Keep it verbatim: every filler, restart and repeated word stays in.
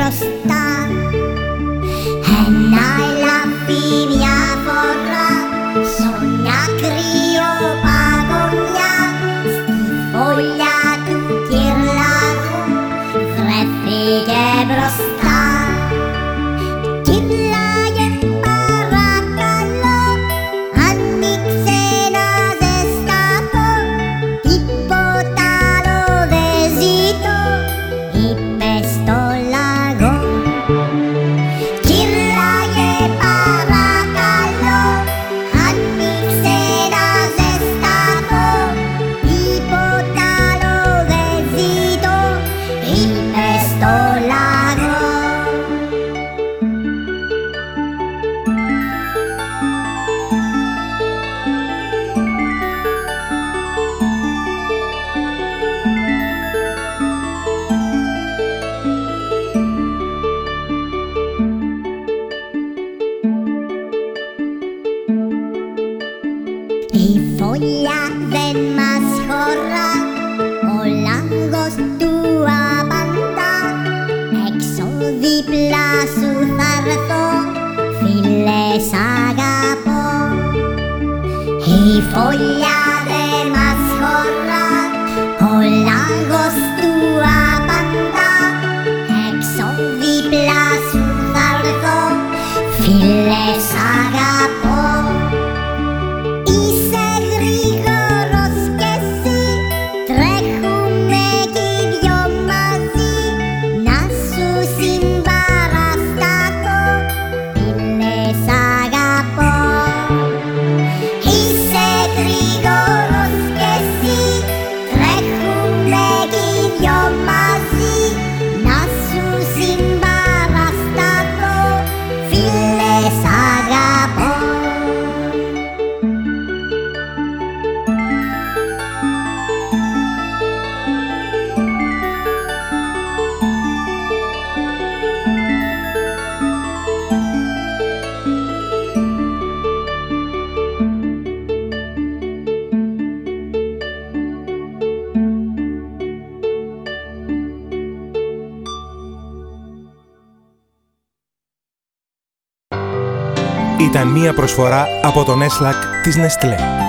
μπροστά. Ένα ελάφι μια φορά σ' μια κρύο παγωνιά, στη φωλιά του κυρλάγου βρέθηκε μπροστά. Κυρλάγε παρακαλώ, άνοιξε να ζεσταθώ, τίποτα άλλο δεν ζητώ, είπε στο λαγό. Κυρλάγε παρακαλώ, άνοιξε να ζεσταθώ, τίποτα άλλο δεν ζητώ, είπε στο λαγό. Η φωλιά δεν μας χωρά, ο λαγός του απαντά, έξω δίπλα σου θa'ρθώ, φίλε σ' αγαπώ. Η φωλιά δεν μας χωρά, ο λαγός του απαντά, έξω δίπλα σου θa'ρθώ, φίλε σ' αγαπώ. Είσαι γρήγορος κι εσύ, τρέχουνε κι οι δυο μαζί, να σου συμπαρασταθώ, φίλε σ' αγαπώ. Είσαι γρήγορος κι εσύ, τρέχουνε κι οι δυο μαζί, να σου συμπαρασταθώ, φίλε σ' αγαπώ. Ήταν μία προσφορά από τον Eslac της Nestlé.